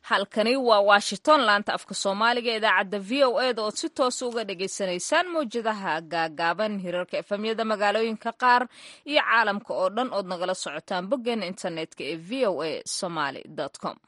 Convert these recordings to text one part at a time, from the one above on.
halkani waa washington laanta afka soomaaliga idaacadda v o e da ood si toos uga dhagaysanaysaan mawjadaha gaagaaban hirarka efemyada magaalooyinka qaar iyo caalamka oo dhan ood nagala socotaan boggeena internetka ee v o a somaly com.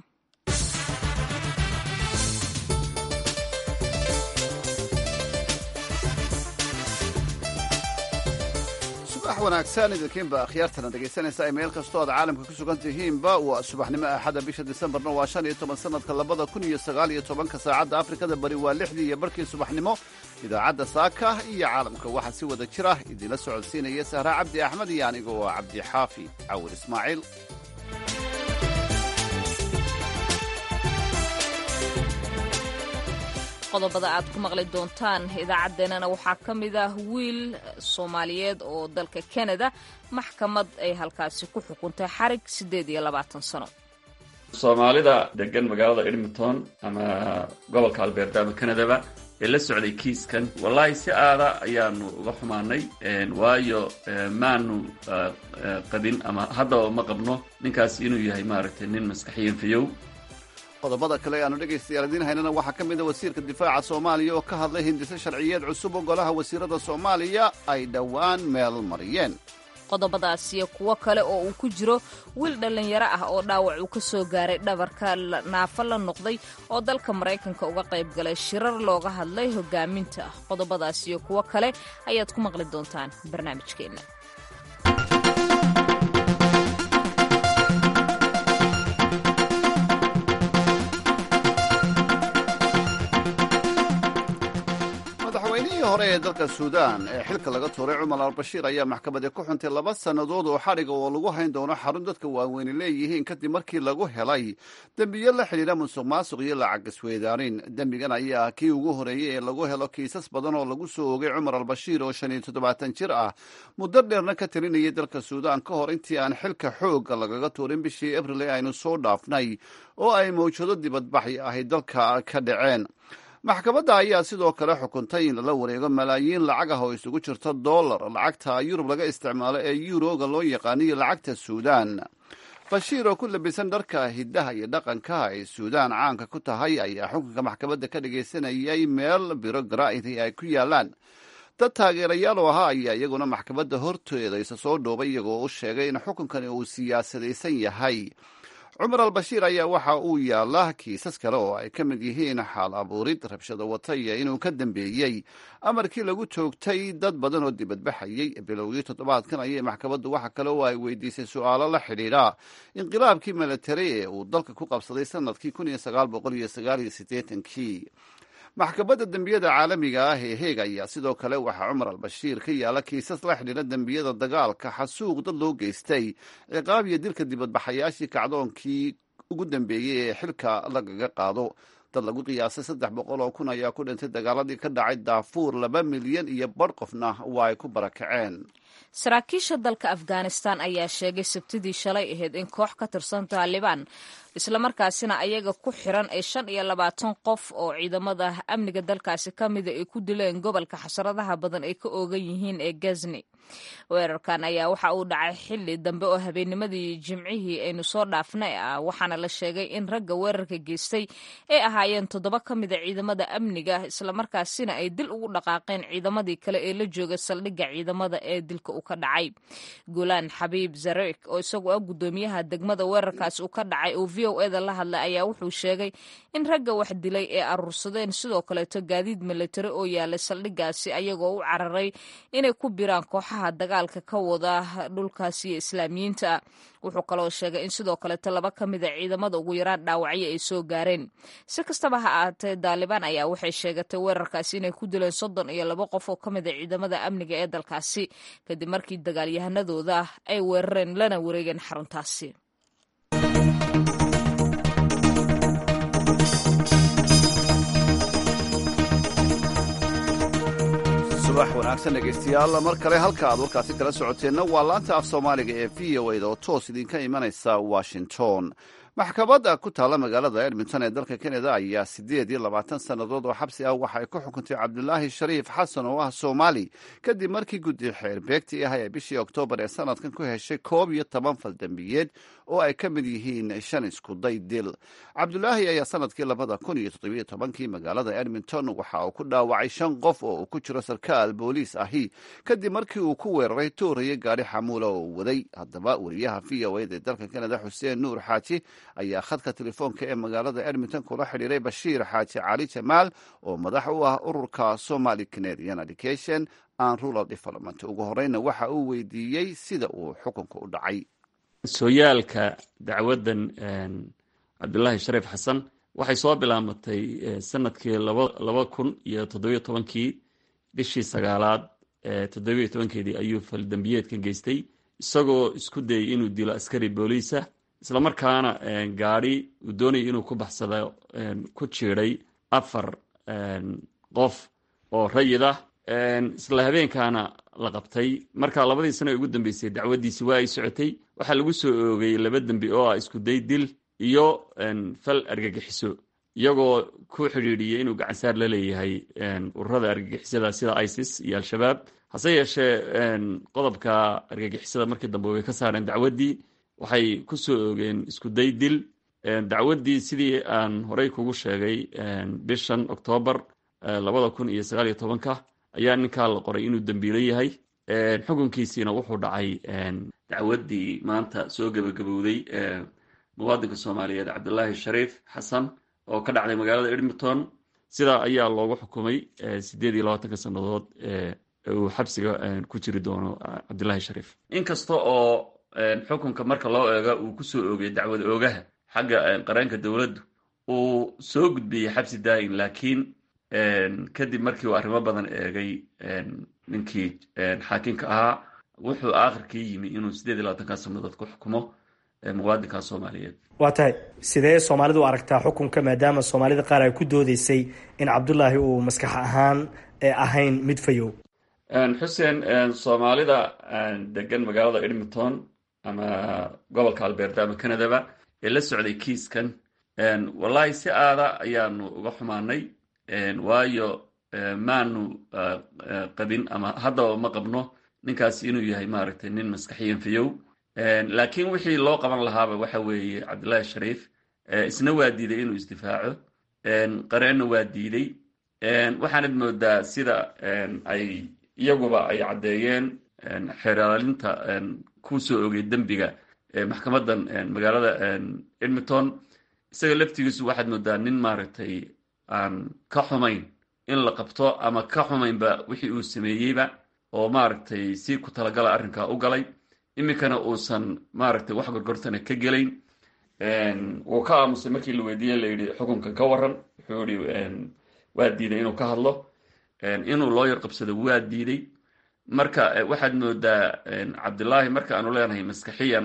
subax wanaagsan idinkiinba akhyaartana dhegaysanaysaa meel kastoo aad caalamka ku sugan tihiinba waa subaxnimo axada bisha disembarna waa 15 sanadka 2019 saacadda afrikada bari waa 6 iyo barkii subaxnimo idaacadda saaka iyo caalamka waxaa si wada jira idinla socodsiinaya sahra cabdi axmed iyo aniga oo cabdi xaafi cawil ismaaciil. qodobada aad ku maqli doontaan idaacaddeenana waxaa ka mid ah wiil soomaaliyeed oo dalka Canada maxkamad ay halkaasi ku xukuntay xarig 28 sano. Soomaalida degan magaalada Edmonton ama gobolka Alberta ama Canada ee la socday kiiskan wallahi si aada ayaanu uga xumaanay waayo maanu qabin ama hadda ma qabno ninkaas inuu yahay maaragtay nin maskaxiyan fiyow. qodobada kale aanu dhegaystayaal idiin haynana waxaa ka mid a wasiirka difaaca Soomaaliya oo ka hadlay hindise sharciyeed cusub oo golaha wasiirada Soomaaliya ay dhowaan meel mariyeen. qodobadaas iyo kuwo kale oo uu ku jiro wiil dhalinyaro ah oo dhaawac uu ka soo gaaray dhabarka naafa la noqday oo dalka Mareykanka uga qayb galay shirar looga hadlay hogaaminta. qodobadaas iyo kuwo kale ayaad ku maqli doontaan barnaamijkeena. hore ee dalka Suudaan ee xilka laga tuuray Umar al-Bashir ayaa maxkamadda ku xuntay 2 sanadood oo xariga oo lagu hayn doono xarun dadka waaweyn leeyihiin kadib markii lagu helay dambiyo la xiriira musuqmaasuq iyo lacag isweydaarin. dambigan ayaa kii ugu horeeyay ee lagu helo kiisas badan oo lagu soo oogay Umar al-Bashir oo 75 jir ah muddo dheerna ka talinayay dalka Suudaan ka hor intii aan xilka xoogga lagaga tuurin bishii Abriil ee aynu soo dhaafnay oo ay mawjado dibadbaxi ahay dalka ka dhaceen. maxkamadda ayaa sidoo kale xukuntay in lala wareego malaayiin lacag ah oo isugu jirta dollar lacagta Yurub laga isticmaalo ee yuroga loo yaqaaniyo lacagta Suudaan. Bashiir oo ku labisan dharka hiddaha iyo dhaqanka ay Suudaan caanka ku tahay ayaa xukunka maxkamadda ka dhagaysanayay meel biro garaa'id ay ku yaalaan. dad taageerayaal oo ahaa ayaa iyaguna maxkamadda horteeda isa soo dhoobay iyagoo u sheegay in xukunkani uu siyaasadaysan yahay. Umar al-Bashir ayaa waxa uu yaala kiisas kale oo ay ka mid yihiin xaal abuurid rabshado wataya inuu ka dambeeyey amarkii lagu toogtay dad badan oo dibadbaxayay bilowgii toddobaadkan ayay maxkamaddu waxa kale oo ay weydiisay su'aalo la xidhiidha inqilaabkii military ee uu dalka ku qabsaday sanadkii 1989. maxkamadda dembiyada caalamiga ah ee Hague ayaa sidoo kale waxaa Umar al-Bashir ka yaala kiisas la xidhiidha dembiyada dagaalka xasuuq dad loo geystay ciqaab iyo dilka dibadbaxayaashii kacdoonkii ugu dambeeyey ee xilka lagaga qaado. dad lagu qiyaasay 300 kun ayaa ku dhintay dagaaladii ka dhacay Darfur 2 milyan iyo bar qofna waa ay ku barakaceen. saraakiisha dalka Afghanistan ayaa sheegay sabtidii shalay ahayd in koox ka tirsan Taliban isla markaasina ayaga ku xiran ay 25 qof oo ciidamada amniga dalkaasi ka mid ah ay ku dileen gobolka xasaradaha badan ay ka oogan yihiin ee Ghazni. weerarkan ayaa waxa uu dhacay xilli dambe oo habeennimadii Jimcihii aynu soo dhaafnay waxaana la sheegay in ragga weerarka geystay ay ahaayeen 7 ka mid ah ciidamada amniga isla markaasina ay dil ugu dhaqaaqeen ciidamadii kale ee la jooga saldhigga ciidamada ee dilka uu ka dhacay. Gulaan Xabiib Zarek oo isagu ah gudoomiyaha degmada weerarkaas uu ka dhacay oo VOA-da la hadlay ayaa wuxuu sheegay in ragga wax dilay ee aruursadeen sidoo kaleeto gaadiid military oo yaalay saldhiggaasi ayagoo u cararay inay ku biraan kooxaha dagaalka ka wada dhulkaasi iyo islaamiyiinta. wuxuu kaloo sheegay in sidoo kaleeto 2 ka mid a ciidamada ugu yaraan dhaawacyo ay soo gaareen. si kastaba ha ahaatee Taliban ayaa waxay sheegatay weerarkaasi inay ku dileen 32 qof oo ka mid a ciidamada amniga ee dalkaasi kadib markii dagaalyahanadooda ay weerareen lana wareegeen xaruntaasi. subax wanaagsan dhegaystayaal mar kale halka aad warkaasi kala socoteenna waa laanta af Soomaaliga ee VOA oo toos idinka imanaysa Washington. maxkamadda ku taalla magaalada edmonton ee dalka kanada ayaa 8 sannadood oo xabsi ah waxa ay ku xukuntay cabdulaahi shariif xasan oo ah soomaali kadib markii guddi xeerbeegtii ah ee bishii oktoobar ee sanadkan ku heshay 11 faldambiyeed oo ay ka mid yihiin 5 iskuday dil. cabdulaahi ayaa sanadkii 2017 magaalada edmonton waxa uu ku dhaawacay 5 qof oo uu ku jiro sarkaal booliis ahi kadib markii uu ku weeraray tooraya gaari xamuula oo uu waday. haddaba wariyaha v o eda ee dalka kanada xuseen nuur xaaji ayaa khadka telefoonka ee magaalada edmonton kula xidhiiray bashiir xaaji cali jamaal oo madax u ah ururka somali canadian education and rural development. ugu horeyna waxa uu weydiiyey sida uu xukunka u dhacay. sooyaalka dacwadan cabdulaahi shariif xasan waxay soo bilaamatay sanadkii 2017 bishii 9aad 17keedii ayuu faldambiyeedkan geystay isagoo isku dayay inuu dilo askari booliisa isla markaana gaari uu doonayay inuu ku baxsado ku jiiday 4 qof oo rayid ah. isla habeenkaana la qabtay. marka 2 sano ugu dambeysay dacwadiisi waa ay socotay. waxaa lagu soo oogay 2 dambi oo ah isku day dil iyo fal argagixiso iyagoo ku xidhiidhiyay inuu gacansaar la leeyahay ururada argagixisada sida ISIS iyo al-shabaab. hase yeeshee qodobka argagixisada markii dambe way ka saareen dacwadii waxay ku soo oogeen isku day dil. dacwadii sidii aan horey kugu sheegay bishan Oktoobar 2019 ayaa ninkaa la qoray inuu dambiilo yahay. xukunkiisiina wuxuu dhacay dacwadii maanta soo gabagabowday muwaadinka Soomaaliyeed cabdulaahi shariif xasan oo ka dhacday magaalada Edmonton. sidaa ayaa loogu xukumay 28 sannadood uu xabsiga ku jiri doono cabdulaahi shariif. inkasta oo xukunka marka loo eego uu ku soo oogay dacwad oogaha xagga qaranka dawladdu uu soo gudbiyay xabsi daa'im, laakiin kadib markii uu arrimo badan eegay ninkii xaakinka ahaa wuxuu aakhirkii yimi inuu 28 sannadood ku xukumo muwaadinka Soomaaliyeed. waa tahay sidee Soomaalidu aragtaa xukunka maadaama Soomaalida qaar ay ku doodeysay in Cabdulaahi uu maskax ahaan ahayn mid fayow? xuseen, Soomaalida degan magaalada Edmonton ama gobolka Alberta ama Canada ee la socday kiiskan wallahi si aada ayaanu uga xumaanay. waayo maanu qabin ama haddaba ma qabno ninkaas inuu yahay maaragtay nin maskaxiyan fayow. laakiin wixii loo qaban lahaaba waxa weeye cabdulaahi shariif isna waa diiday inuu isdifaaco, qareenna waa diiday. waxaanad moodaa sida ay iyaguba ay caddeeyeen xeeraalinta ku soo ogay dembiga maxkamadan magaalada Edmonton, isaga laftigiisu waxaad moodaa nin maaragtay aan ka xumayn in la qabto ama ka xumaynba wixii uu sameeyeyba oo maaragtay si ku talagala arrinkaa u galay. iminkana uusan maaragtay wax gorgortana ka gelayn. wuu ka aamusay markii la weydiiyey layidhi xukunkan ka waran, wuxuu yihi waa diiday inuu ka hadlo. inuu looyar qabsado waa diiday. marka waxaad moodaa cabdulaahi marka aanu leenahay maskaxiyan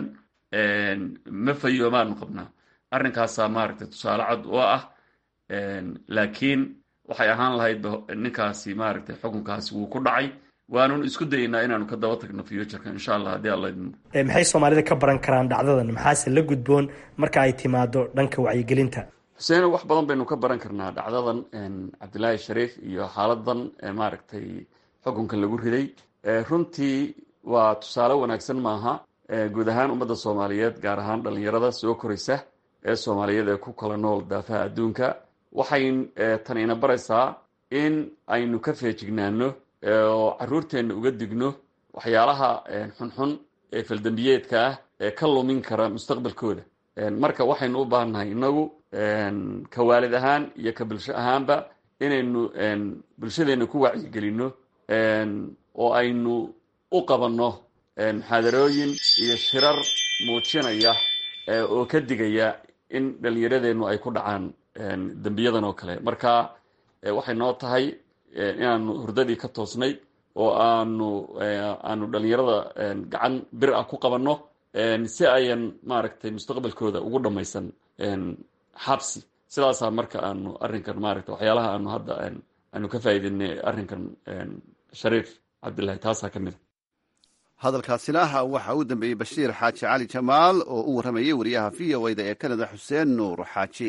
ma fayoomaanu qabnaa, arrinkaasaa maaragtay tusaale cad oo ah. laakiin waxay ahaan lahayd ninkaasi maaragtay xukunkaasi wuu ku dhacay. waanun isku daynaa inaanu ka daba tagno futureka insha Allah haddii alla idmo. maxay Soomaalida ka baran karaan dhacdadan? maxaase la gudboon marka ay timaado dhanka wacyigelinta? xuseen, wax badan baynu ka baran karnaa dhacdadan cabdulaahi shariif iyo xaaladan maaragtay xukunkan lagu riday. runtii waa tusaale wanaagsan maaha guud ahaan ummadda Soomaaliyeed, gaar ahaan dhalinyarada soo koraysa ee Soomaaliyeed ee ku kala nool daafaha adduunka. waxay tanina baraysaa in aynu ka feejignaano oo caruurteenna uga digno waxyaalaha xunxun ee faldambiyeedka ah ee ka lumin kara mustaqbalkooda. marka waxaynu u baahannahay inagu ka waalid ahaan iyo ka bulsho ahaanba inaynu bulshadeenna ku wacyigelinno oo aynu u qabanno muxaadarooyin iyo shirar muujinaya oo ka digaya in dhallinyaradeennu ay ku dhacaan dembiyadan oo kale. marka waxay noo tahay inaanu hurdadii ka toosnay oo aanu dhalinyarada gacan bir ah ku qabanno si ayan maaragtay mustaqbalkooda ugu dhammaysan xabsi. sidaasaa marka aanu arrinkan maaragtay waxyaalaha aanu hadda aanu ka faa'iidaynay arrinkan shariif cabdulaahi taasaa ka mid a. hadalkaasina waxa uu dambeeyey bashiir xaaji cali jamaal oo u warramayay wariyaha v o da ee kanada xuseen nuur xaaji.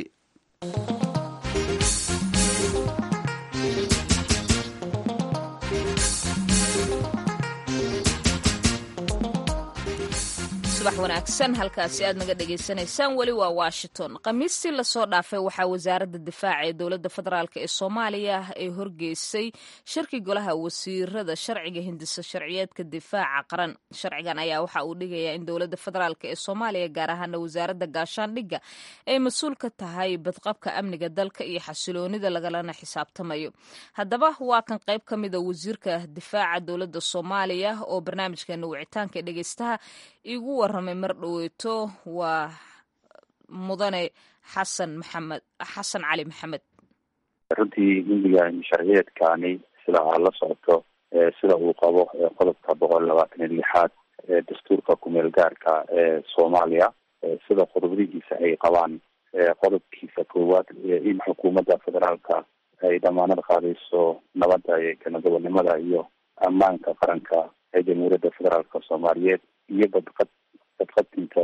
subax wanaagsan, halkaasi aad naga dhegaysanaysaan weli waa Washington. Khamiistii lasoo dhaafay waxaa wasaaradda difaaca ee dowladda federaalk ee Soomaaliya ay horgeysay shirki golaha wasiirada sharciga hindisa sharciyeedka difaaca qaran. Sharcigan ayaa waxa uu dhigayaa in dowladda federaalk ee Soomaaliya gaar ahaan wasaaradda gaashaandhigga ay mas'uul ka tahay badqabka amniga dalka iyo xasiloonida lagalana xisaabtamayo. Haddaba waa kan qayb ka mid ah wasiirka difaaca dowladda Soomaaliya oo barnaamijkeena wicitaanka dhegeystaha igu warramay mar dhaweeto waa mudane xasan cali maxamed. runtii guddiga sharciyeedkaani sida aad la socoto sida uu qabo qodobka 126 ee dastuurka kumeel gaarka ee Soomaaliya, sida qodobadiisa ay qabaan qodobkiisa koowaad in xukuumadda federaalka ay damaanad qaadayso nabadda iyo gobonimada iyo ammaanka qaranka ee jamhuuriyadda federaalka Soomaaliyeed iyo badqabtinka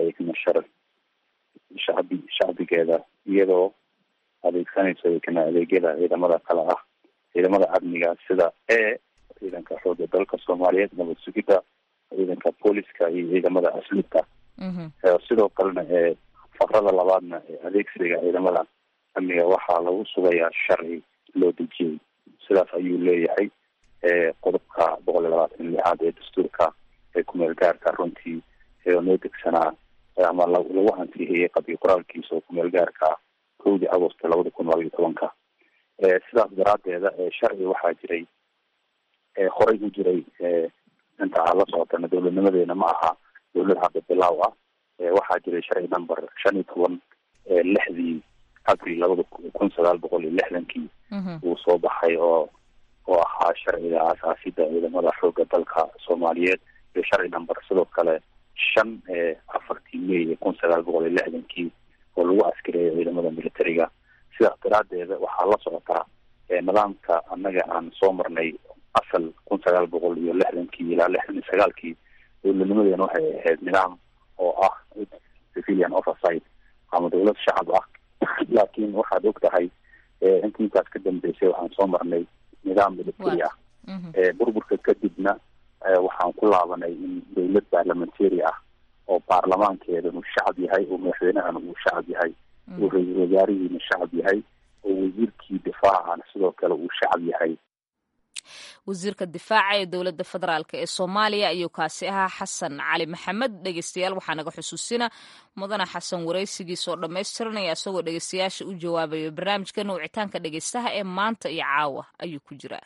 shacbigeeda iyadoo adeegsanayso adeegyada ciidamada kale ah ciidamada amniga sida ciidanka xoogga dalka Soomaaliyeed, nabad sugidda, ciidanka booliska iyo ciidamada asluubta. sidoo kalena faqrada labaadna adeegsiga ciidamada amniga waxaa lagu sugayaa sharci loo dejiyey. sidaas ayuu leeyahay qodobka 126 ee dastuurka ee kumeel gaarka runtii noo degsanaa ama lagu ansixiyey qabi qoraalkiisa oo kumeel gaarka 1 Agosto 2012. sidaas daraadeeda sharci waxaa jiray horey u jiray inta aan la socotana dowladnimadeena ma aha dowlad hadda bilaaw ah. waxaa jiray sharci number 15 6 Abril 1960 uu soo baxay oo ahaa sharciga aasaasida ciidamada xoogga dalka Soomaaliyeed iyo sharci number sidoo kale 5 May 1960 oo lagu askareeyay ciidamada militariga. sidaas daraadeeda waxaa la socotaa nidaamka annaga aan soo marnay asal 1960 ilaa 69 dowladnimadeena waxay ahayd nidaam oo ah civilian oversight ama dowlad shacab ah. laakiin waxaad ogtahay intaas ka dambeysay waxaan soo marnay nidaam military ah. burburka kadibna waxaan ku laabanay in dowlad parliamentary ah oo baarlamaankeeda uu shacab yahay oo madaxweynahana uu shacab yahay oo ra'iisul wasaarihiina shacab yahay oo wasiirkii difaacana sidoo kale uu shacab yahay. wasiirka difaaca ee dowladda federaalk ee Soomaaliya ayuu kaasi ahaa xasan cali maxamed. dhegeystayaal waxaa naga xusuusina mudane xasan wareysigiisa oo dhammaystiranaya isagoo dhegeystayaasha u jawaabaya barnaamijkan wicitaanka dhegeystaha ee maanta iyo caawa ayuu ku jiraa.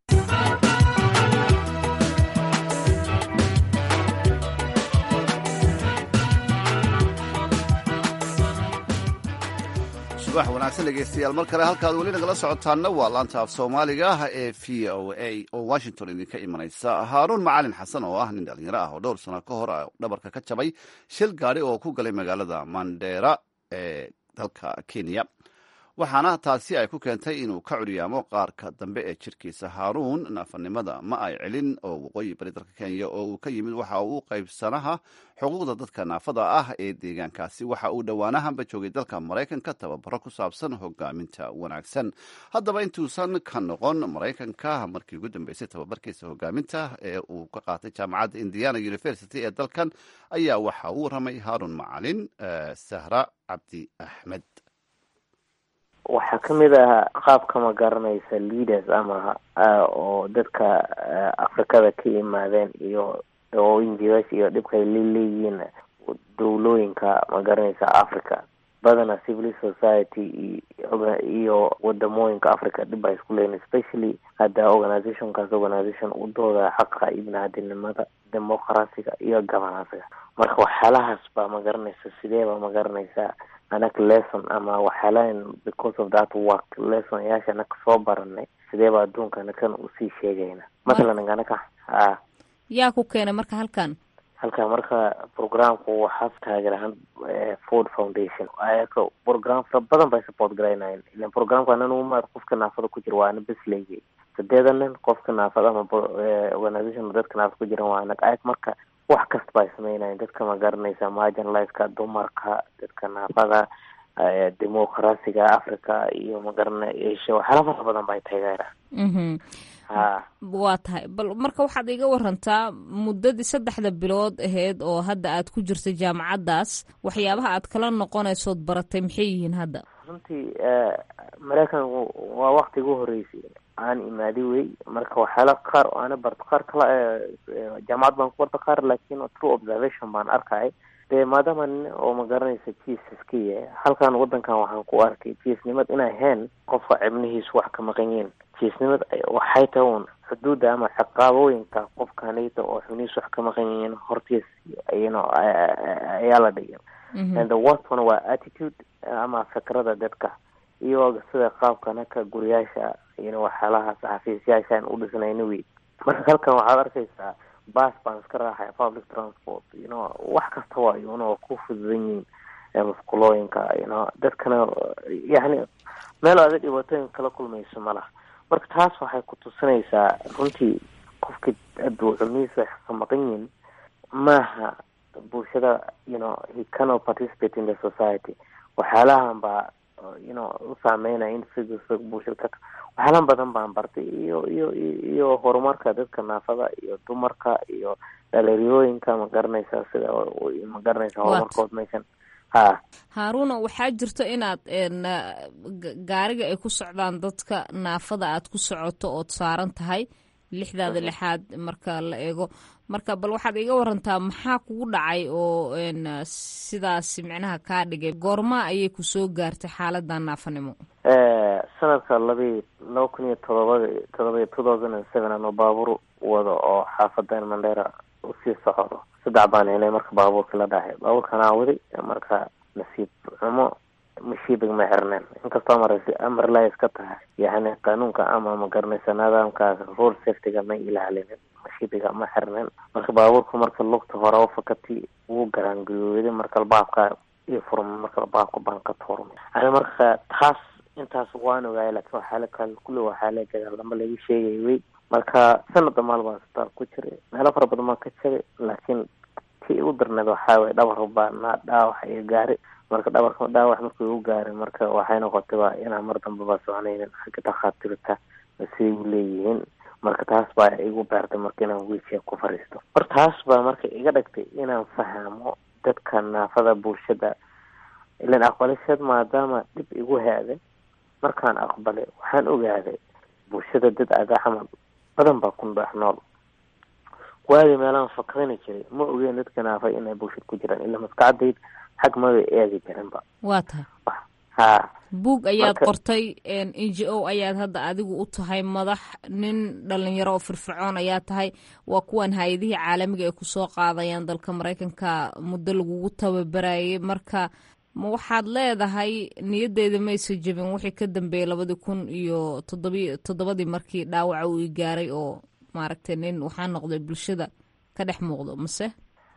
subax wanaagsan dhegeystayaal mar kale halkaad weli nagala socotaanna waa laanta af soomaaliga ee v o a oo Washington idinka imanaysa. Haaruun Macalin Xasan oo ah nin dhalinyaro ah oo dhowr sano ka hor dhabarka ka jabay shil gaari oo ku galay magaalada Mandera ee dalka Kenya, waxaana taasi ay ku keentay inuu ka curyaamo qaarka dambe ee jirkiisa. Haaruun naafanimada ma ay celin oo waqooyi bari dalka Kenya oo uu ka yimid waxa uu qaybsanaha xuquuqda dadka naafada ah ee deegaankaasi. waxa uu dhowaanahanba joogay dalka Maraykanka tababaro ku saabsan hogaaminta wanaagsan. haddaba intuusan ka noqon Maraykanka, markii ugu dambeysay tababarkiisa hogaaminta ee uu ka qaatay jaamacadda Indiana University ee dalkan ayaa waxa uu warramay Haaruun Macalin Sahra Cabdi Axmed. waxaa kamid ah qaabka ma garanaysa leaders ama oo dadka Afrikada ka yimaadeen iyo NGOs iyo dhibka ay leeyihiin dowlooyinka ma garanaysa Afrika badana civil society iyo wadamooyinka Afrika dhib ay isku leeyihiin, especially hadda organization u dooda xaqa ibnaadinimada, dimuqraasiga iyo governance. marka waxyaalahaas baa ma garanaysa sideeba ma garanaysa anaka lesson ama waxyaalahan because of that work lesson yaasha anaka soo baranay sideeba adduunkana kan u sii sheegayna. Masalan anaka yaa ku keenay marka halkan marka programku waxaa taageerahan Ford Foundation ayaka program badan bay support gareynayaan. ilaan programku ananu ma qofka naafada ku jiro waa bas leeyahay sadeedan qofka naafada ama organization dadka naafada ku jira waa anaka marka wax kasta bay sameynayeen dadka ma garanaysa marginalizeka, dumarka, dadka naafada, dimuqraasiga Africa iyo ma garanaysa waxyaalo fara badan bay taageeraan. waa tahay bal marka waxaad iga warantaa muddadii 3 bilood ahayd oo hadda aad ku jirtay jaamacaddaas waxyaabaha aad kala noqonaysood baratay maxay yihiin hadda? runtii maraykanku waa waqti ugu horeysay aan imaaday wey, marka waxyaala qaar oo aana barto qaar kale jaamacad baan ku barta qaar laakiin true observation baan arkay dee maadaama nin oo ma garanaysa jiisaska yahay halkan wadankan waxaan ku arkay jiisnimad inay ahayn qofka cibnihiisu wax ka maqan yihiin. jiisnimad waxay tahay uun xuduudda ama ciqaabooyinka qofkanayta oo xubnihiisu wax ka maqan yihiin hortiis ayaa la dhigay. and the worst one waa attitude ama fikrada dadka iyo sida qaabkanaka guriyaasha waxyaalaha saxafiisyaashaan u dhisnayna wey. marka halkan waxaad arkaysaa bas baan iska raaxay, public transport wax kasta waa ku fududan yihiin musqulooyinka dadkana yani meel aada dhibaatooyin kala kulmayso malaha. marka taas waxay ku tusinaysaa runtii qofka aduu xubnihiisa ka maqan yihiin maaha bulshada he cannot participate in the society. waxyaalahan baa u saameynaya in sida bulshada waxyaalahan badan baan bartay iyo horumarka dadka naafada iyo dumarka iyo dhalinyarooyinka ma garanaysaa sida ma garanaysaa horumarkood meeshan. Haaruna waxaa jirto inaad gaariga ay ku socdaan dadka naafada aad ku socoto ood saaran tahay 6 marka la eego. marka bal waxaad iga warantaa maxaa kugu dhacay oo sidaas micnaha kaa dhigay? goorma ayay ku soo gaartay xaaladan naafanimo? sanadka 2007 ano baabuur wado oo xaafadan Mandera u sii socdo 3 baan helay marka baabuurka la dhahay. baabuurkan aawadi marka nasiib xumo mashiibig ma xirneen, inkastoo amar la iska tahay yani qanuunka ama ma garanaysa nidaamkaas road safety-ga ma ilaalinin, mashiibiga ma xirneen. marka baabuurka marka lugta hore u fakati wuu garaangooday marka baabka iyo furmay marka baabka baan ka tuurmay. marka taas intaas waan ogaay laakiin waxaa kale kulli waxaa la gadaal lama laga sheegay wey. marka sanad maal baan isbitaal ku jiray, meelo fara badan baan ka jiray, laakiin tii ugu darneed waxaa way dhabar baan dhaawac iyo gaari. marka dhabarka dhaawac markii uu gaaray marka waxay noqotay inaan mar dambe ba soconaynin xagga dhakhaatiirta si leeyihiin. marka taas baa igu beertay marka inaan wiilka ku fariisto. marka taas baa marka iga dhigtay inaan fahmo dadka naafada bulshada ilaan aqbalashad maadaama dib igu heeday. markaan aqbalay waxaan ogaaday bulshada dad agaxamad badan baa ku dhex nool. waagi meelaan fakrini jiray ma ogeen dadka naafa inay bulshada ku jiraan ilaa maskaxdayd xag ma eegi jirinba. waa tahay buug ayaad qortay, NGO ayaad hadda adigu u tahay madax, nin dhalinyaro oo firfircoon ayaa tahay. waa kuwan hay-adihii caalamiga ay kusoo qaadayaan dalka Maraykanka muddo lagugu tababarayay. marka ma waxaad leedahay niyaddeeda maysa jebin wixii ka dambeeyay 2007 markii dhaawaca uu gaaray oo maaragtay nin waxaa noqday bulshada ka dhex muuqdo mase?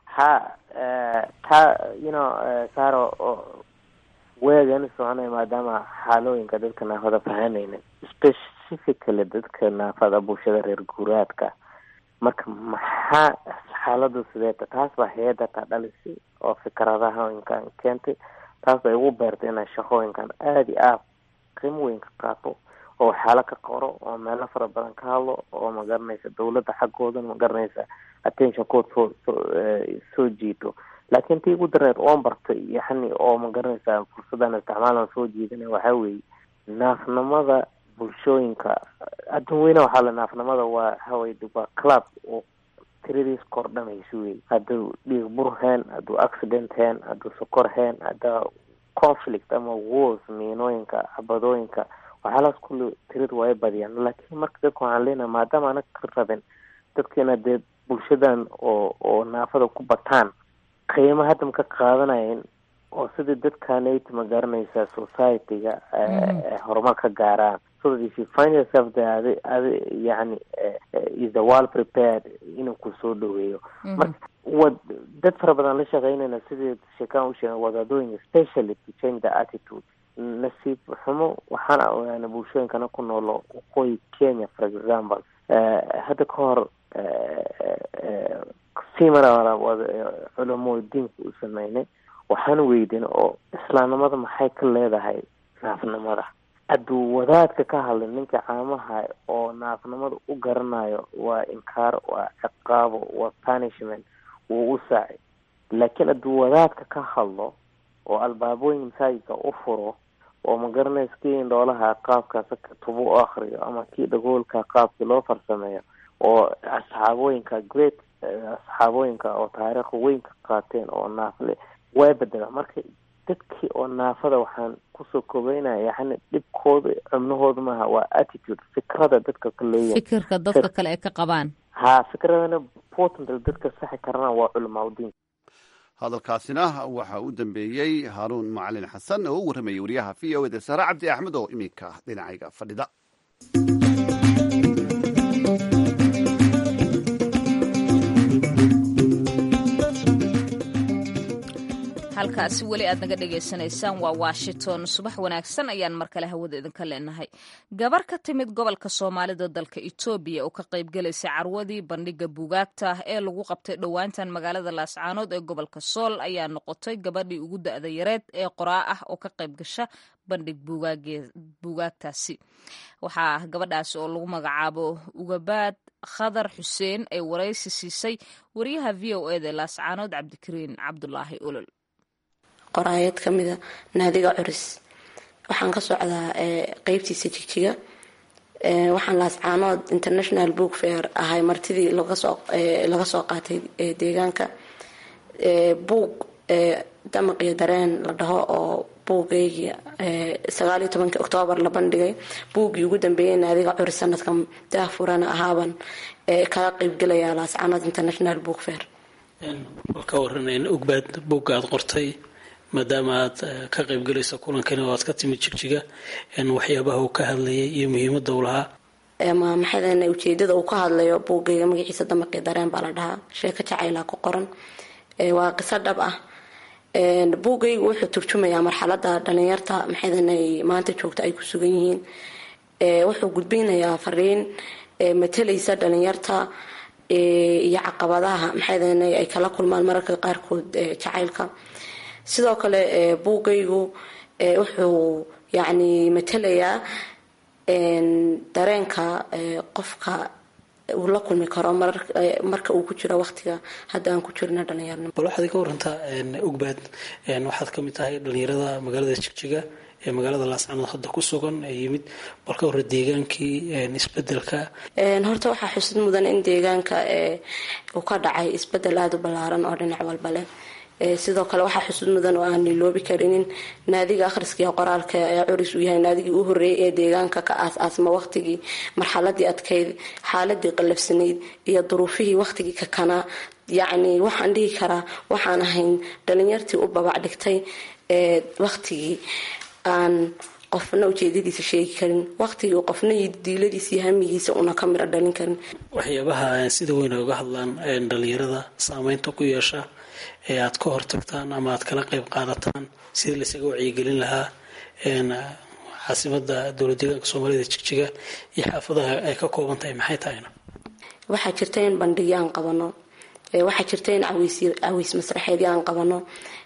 saaro weegan soconay maadaama xaalooyinka dadka naafada fahanaynin, specifically dadka naafada bulshada reer guuraadka. marka maxaa xaaladu sideeta? taas baa hay-adda taa dhalisay oo fikradaha inkaan keentay. taas bay ugu beertay inaan shaqooyinkan aada iyo aad qiimo weyn ka qaato oo xaalo ka qoro oo meelo fara badan ka hadlo oo ma garanaysa dawladda xaggoodan ma garanaysa attention kood soo jiito. laakiin tii ugu dareed oon bartay yani oo ma garanaysa fursadan isticmaalan soo jiidana waxaa weeye naafnimada bulshooyinka adduun weyne. waxaa la naafnimada waa club oo tiradiis kordhamayso wey. hadduu dhiig bur heen, hadduu accident heen, hadduu sokor heen, hadda conflict ama wars, miinooyinka, xabadooyinka, waxyaalahaas kulli tirada waa ay badiyaan. laakiin marka dadka waxaan leenahay maadaama ana ka rabin dadkeena dee bulshadan oo naafada ku bataan qiimo hadda ma ka qaadanayn oo sidii dadkanayt ma garanaysa society-ga horumar ka gaaraan. so that if you find yourself there yani is the well prepared inuu ku soo dhaweeyo. marka dad fara badan la shaqeynayna sidii sheekaan u sheegay wadaadooyin especially to change the attitude. nasiib xumo waxaan ogaanay bulshooyinkana ku noolo waqooyi Kenya for example hadda ka hor simana culamo diinka u sameynay waxaan weydin oo islaamnimada maxay ka leedahay naafnimada. hadduu wadaadka ka hadlay ninka caamaha oo naafnimada u garanayo waa inkaar, waa ciqaabo, waa punishment, wuu u saaci. laakiin hadduu wadaadka ka hadlo oo albaabooyin masaajidka u furo oo magaranaysa kii indhoolaha qaabkaas tubo u akriyo ama kii dhagoolka qaabkii loo farsameeyo oo asxaabooyinka great asxaabooyinka oo taariikh weyn ka qaateen oo naafle way bedela. marka dadkii oo naafada waxaan kusoo koobeynaya yani dhibkooda xubnahooda maaha, waa attitude, fikrada dadka ka leeyahay, fikirka dadka kale ay ka qabaan. fikradana important dadka saxi karana waa culamaa udiin. hadalkaasina waxa u dambeeyey haaruun macalin xasan oo u warramayay wariyaha v o eda sare cabdi axmed oo iminka dhinacayga fadhida. halkaasi weli aad naga dhegaysanaysaan waa washington. subax wanaagsan ayaan mar kale hawada idinka leenahay. gabar ka timid gobolka soomaalida dalka etoobiya oo ka qaybgalaysay carwadii bandhiga buugaagta ee lagu qabtay dhowaantan magaalada laascaanood ee gobolka sool ayaa noqotay gabadhii ugu da-da yareed ee qoraa ah oo ka qayb gasha bandhig buugaagtaasi. waxaa gabadhaasi oo lagu magacaabo ugabaad khadar xuseen ay waraysi siisay wariyaha v o eda laascaanood cabdikariin cabdulaahi olol. qoraayad ka mida naadiga curis. waxaan ka socdaa qeybtiisa jigjiga. waxaan laascaanood international book fair ahay martidii laga soo qaatay deegaanka buug damaq iyo dareen la dhaho oo buugaygii 19 Oktoobar la bandhigay. buuggii ugu dambeeyay naadiga curis sanadkan daafurana ahaaban kaga qaybgalaya laascaanood international book fair. ka waran ogbaad buugga aad qortay maadaama aad ka qaybgalayso kulankani oo aad ka timid jigjiga waxyaabaha uu ka hadlayay iyo muhiimadda uu lahaa. maxay ujeedada uu ka hadlayo buuggayga magaciisa damaqii dareen baa la dhahaa. sheeko jacaylaa ku qoran, waa qiso dhab ah. buuggaygu wuxuu turjumayaa marxalada dhalinyarta maxay maanta joogta ay ku sugan yihiin. wuxuu gudbinayaa fariin matalaysa dhalinyarta iyo caqabadaha maxay ay kala kulmaan mararka qaarkood jacaylka. sidoo kale buuggaygu wuxuu yani matalayaa dareenka qofka uu la kulmi karo marka uu ku jiro waqtiga hadda aan ku jirna dhalinyarnimo. bal waxaad ka warantaa ogbaad, waxaad ka mid tahay dhalinyarada magaalada jigjiga ee magaalada laascaanood hadda ku sugan ee yimid. bal ka hore deegaankii isbedelka. horta waxaa xusid mudan in deegaanka uu ka dhacay isbedel aada u ballaaran oo dhinac walba leh. sidoo kale waxaa xusud mudan oo aan iloobi karinin naadiga akhriska qoraalka ee curis uu yahay naadigii u horeeyay ee deegaanka ka aas-aasma waqtigii marxaladii adkeyd, xaaladii qallafsanayd iyo duruufihii waqtigii ka kanaa. yacni waxaan dhihi karaa waxaan ahayn dhalinyartii u babac dhigtay waqtigii aan qofna ujeedadiisa sheegi karin, waqtigii qofna diiladiisa iyo hamigiisa una ka miro dhalin karin. waxyaabaha sida weyn ay uga hadlaan dhalinyarada saameynta ku yeesha ee aad ka hortagtaan ama aad kala qayb qaadataan sidii laysaga wacyigelin lahaa caasimada dowlad deegaanka soomaalida jigjiga iyo xaafadaha ay ka kooban tahay maxay tahayna? waxaa jirta in bandhigyo aan qabano, waxaa jirta in cawiis masraxeedyo aan qabano,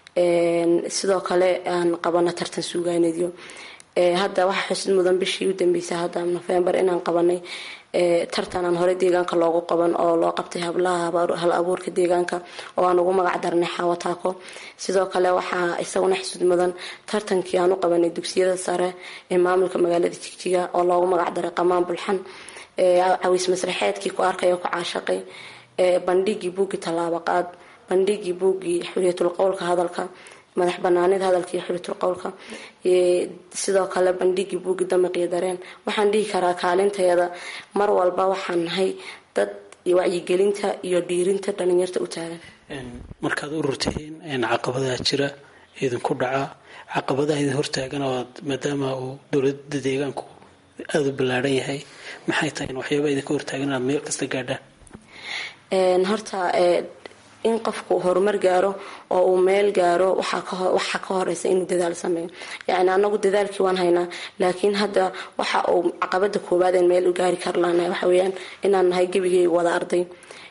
sidoo kale aan qabano tartan suugaaneedyo. hadda waxaa xusid mudan bishii u dambeysay hadda November inaan qabanay tartan aan hore deegaanka loogu qaban oo loo qabtay hablaha hal abuurka deegaanka oo aan ugu magac darnay xawataako. sidoo kale waxaa isaguna xusud mudan tartankii aan u qabanay dugsiyada sare ee maamulka magaalada jigjiga oo loogu magac daray qamaan bulxan. cawiis masraxeedkii ku arkay oo ku caashaqay, bandhigii buuggii tallaabaqaad, bandhigii buuggii xuriyatul qowlka hadalka, madax banaanida hadalka iyo xuriyatul qowlka, sidoo kale bandhigii buuggii damaq iyo dareen. waxaan dhihi karaa kaalintayada mar walba waxaan nahay dad wacyigelinta iyo dhiirinta dhalinyarta u taagan. markaad ururtihiin caqabadaha jira idinku dhaca, caqabadaha idin hortaagan oo maadaama uu dowlada deegaanku aada u ballaaran yahay, maxay tahay waxyaabaa idinka hortaagan inaad meel kasta gaadhaan? horta in qofku horumar gaaro oo uu meel gaaro waxaa ka horeysa inuu dadaal sameeyo. yani anagu dadaalkii waan haynaa, laakiin hadda waxa uu caqabada koowaad ee meel u gaari karlaana waxa weeyaan inaan nahay gebigeyga wada arday.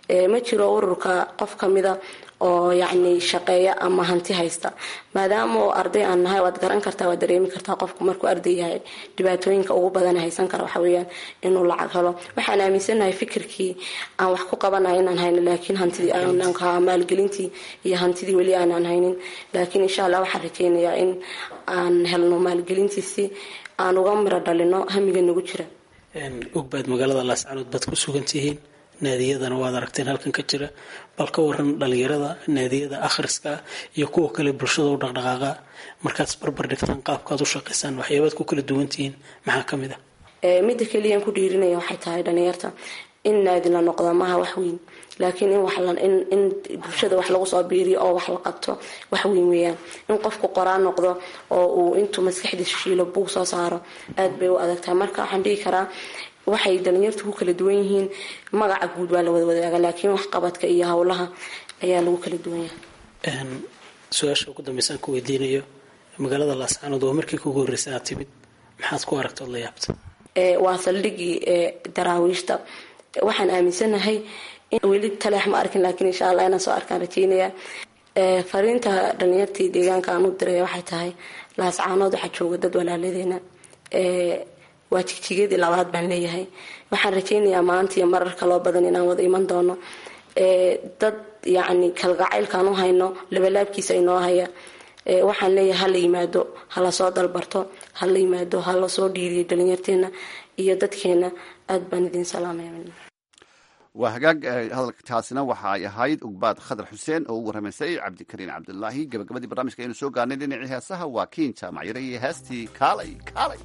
ma jiro ururka qof kamida oo yacni shaqeeya ama hanti haysta maadaama oo arday aan nahay waad garan kartaa waad dareemi kartaa qofku markuu arday yahay dhibaatooyinka ugu badan haysan kara waxa weeyaan inuu lacag helo waxaan aaminsanahay fikirkii aan wax ku qabanayo inaan hayno laakiin hantidii aanan ka maalgelintii iyo hantidii weli aanan haynin laakiin insha Allah waxaan rajeynayaa in aan helno maalgelintiisi aan uga miro dhalino hamiga nagu jira ogbaad magaalada Laascaanood bad ku sugan tihiin naadiyadana waad aragteen halkan ka jira bal ka waran dhalinyarada naadiyada akhriska iyo kuwa kale bulshada u dhaqdhaqaaqa markaad barbar dhigtaan qaabkaad u shaqeysaan waxyaabaad ku kala duwan tihiin maxaa ka mid ah midda kaliya aan ku dhiirinaya waxay tahay dhalinyarta in naadi la noqdo maaha wax weyn laakiin in bulshada wax lagu soo biiriyo oo wax la qabto wax weyn weeyaan in qofku qoraan noqdo oo uu intuu maskaxdiisa shiilo buug soo saaro aad bay u adagtaa marka waxaan dhihi karaa waxay dhalinyartu ku kala duwan yihiin magaca guud waa la wada wadaaga laakiin wax qabadka iyo hawlaha ayaa lagu kala duwan yahay su-aasha ugu dambeysaan ku weydiinayo magaalada Laascaanood oo markii kugu horreysay aad timid maxaad ku aragtay oo la yaabtay waa saldhigii daraawiishta waxaan aaminsanahay in weli taleex ma arkin laakiin insha Allah inaan soo arkaan rajeynaya fariinta dhalinyartii deegaanka aan u diray waxay tahay Laascaanood waxa jooga dad walaaladeena waa jigjigeedii labaad baan leeyahay waxaan rajeynayaa maanta iyo marar kaloo badan inaan wada iman doono dad yacni kalgacaylkaan u hayno labalaabkiisa inoo haya waxaan leeyahay hala yimaado hala soo dalbarto hala yimaado hala soo dhiiriyo dhalinyarteena iyo dadkeena aad baan idin salaamaya waa hagaag hadalkaasina waxa ay ahayd ugbaad khadar xuseen oo ugu warramaysay cabdikariin cabdulaahi gabagabadii barnaamijka aynu soo gaarnay dhinacii heesaha waa kiin jaamacyare iyo heestii kaalay kaalay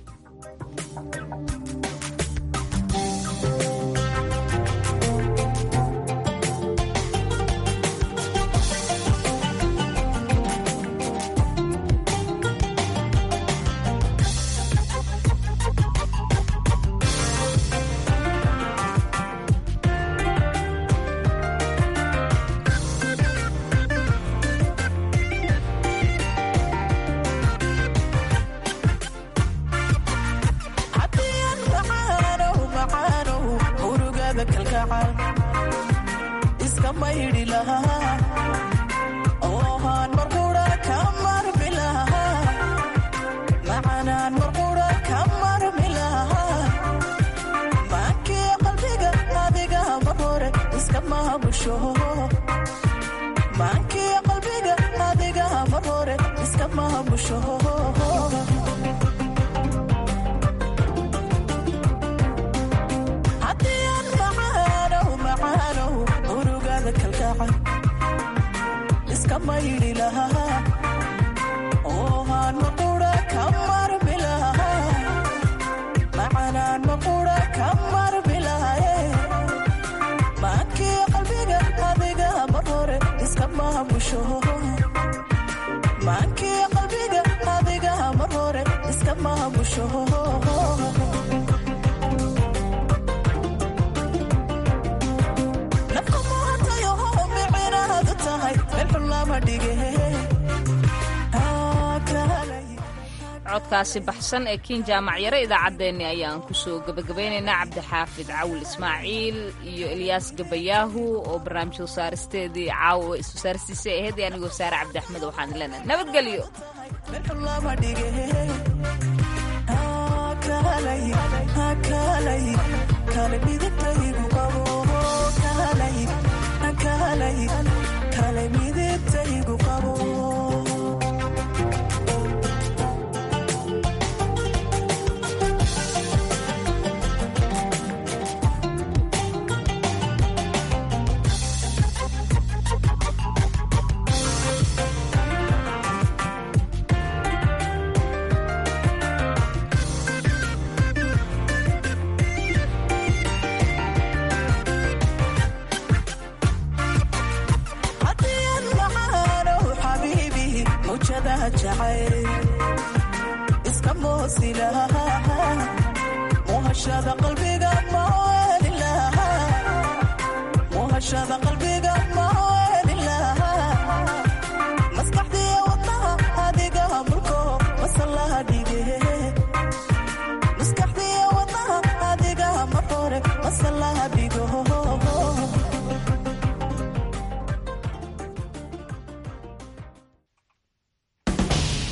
codkaasi baxsan ee kiin jaamacyare idaacaddeenni ayaan kusoo gabagabaynaynaa cabdixaafid cawil ismaaciil iyo elyaas gabayaahu oo barnaamij soosaaristeedii caawa soosaaristiisa ahayd iyo anigoo saare cabdi axmed waxaan leenahay nabadgelyo muhashada qalbiga